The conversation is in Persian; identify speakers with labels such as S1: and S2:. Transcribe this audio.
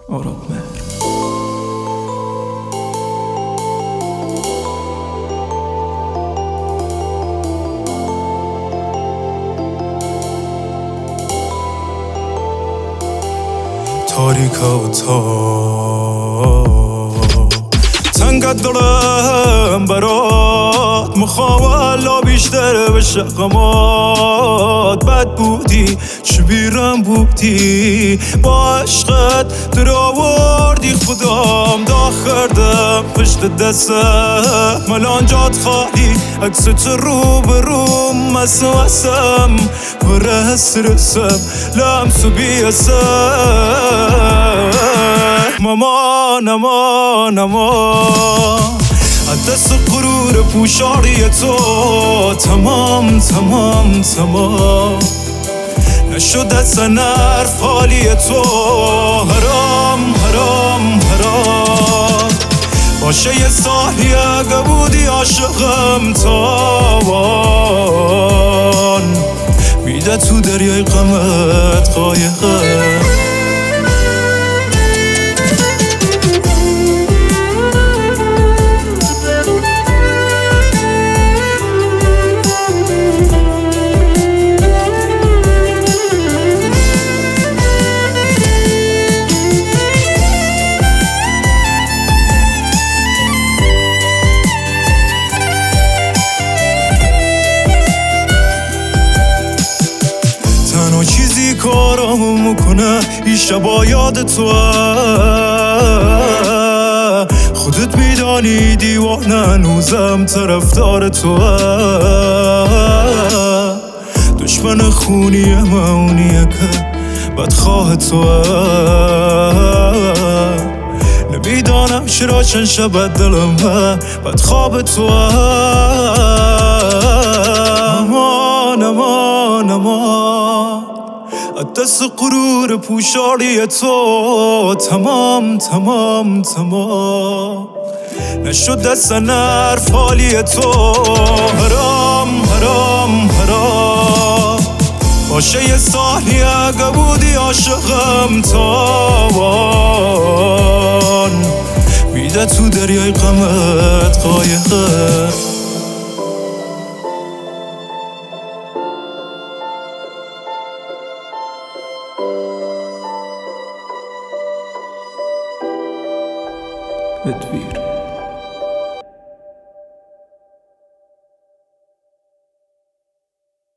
S1: آراد مهر.
S2: تاریکا و تنگت دارم برات، میخوام الا بیشتر بشه غمات. بد بودی چه بیرم بودی، با عشقت در آوردی خودم داخردم پشت دستم. ملان جات خالی عکست رو به روم مسوسم پر استرسم لمس و بیاسم. مامان امان امان از دست غرور پوشالی تو تمام تمام تمام نشد از نرف حالی تو. حرام حرام حرام باشه یه سالی اگه بودی عاشقم تاوان میده تو دریای غمت قایقم. تنها چیزی کارامو میکنه این شبا یاد تو، خودت میدانی دیوانه هنوزم طرفدار تو. دشمن خونیم اونیه که بدخواه تو، نمیدانم چرا چند شب دلم بدخواب تو. امان امان امان از دست غرور پوشالی تو تمام تمام تمام نشد دست نرف حالی تو. حرام حرام حرام باشه یه سالی اگه بودی عاشقم تاوان میده تو دریای غمت قایقم.
S1: ادویر.